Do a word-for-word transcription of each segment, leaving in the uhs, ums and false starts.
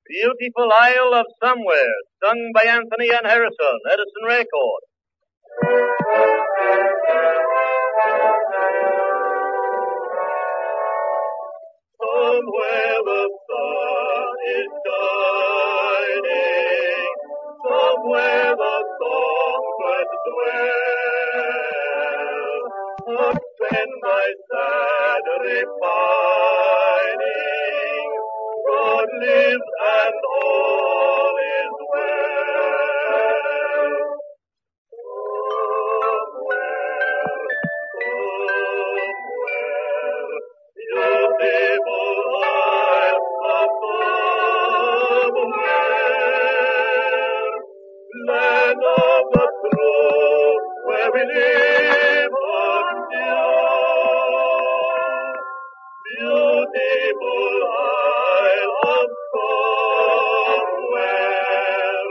Beautiful Isle of Somewhere, sung by Anthony N. Harrison, Edison Record. Somewhere the sun is shining, somewhere the songbirds dwell. Spend my sad repining, God lives and all is well. Somewhere, somewhere, land of the true, where we live secure. Beautiful Isle of Somewhere.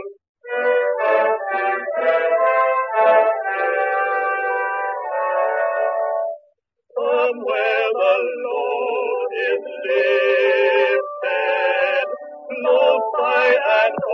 Somewhere the load is lifted, close by and